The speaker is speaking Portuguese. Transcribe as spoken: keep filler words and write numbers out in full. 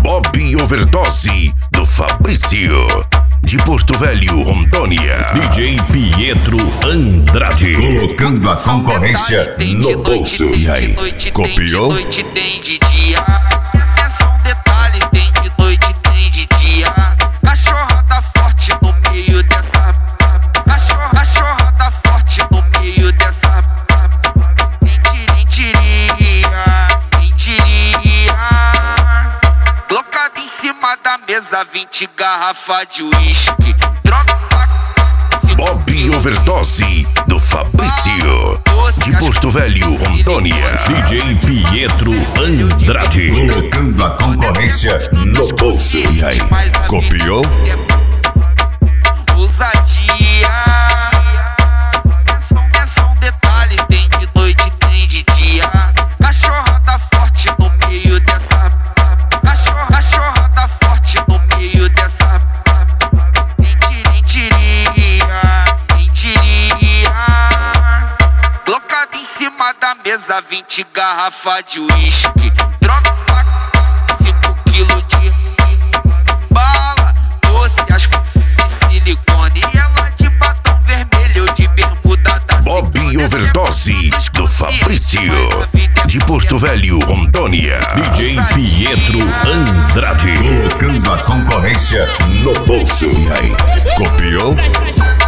Bob Overdose do Fabrício, de Porto Velho, Rondônia. D J Pietro Andrade, colocando a concorrência no bolso. E aí, copiou? Noite tem de dia. Esse é só um detalhe, tem de noite, tem de dia. Cachorrada forte no meio dessa. Cachorra, cachorrada forte no meio dessa. Nem diria, nem diria. Colocado em cima da mesa, vinte garrafas de uísque. Droga. Bob Overdose do Fabrício, de Porto Velho, Rondônia. D J Pietro Andrade, colocando a concorrência no bolso. E aí, copiou? Ousadia. Atenção, atenção, detalhe, tem de noite, tem de dia. Cachorrada forte no meio dessa. Cachorra, cachorrada forte no meio dessa. Nem diria, nem diria. Colocado em cima da mesa, vinte garrafas de uísque. Droga, cinco quilos de bala doce, as p... de silicone. E ela de batom vermelho, de bermuda da Bob Overdose do Fabrício, de Porto Velho, Rondônia. D J Pietro Andrade, colocando a concorrência no bolso. E aí, copiou?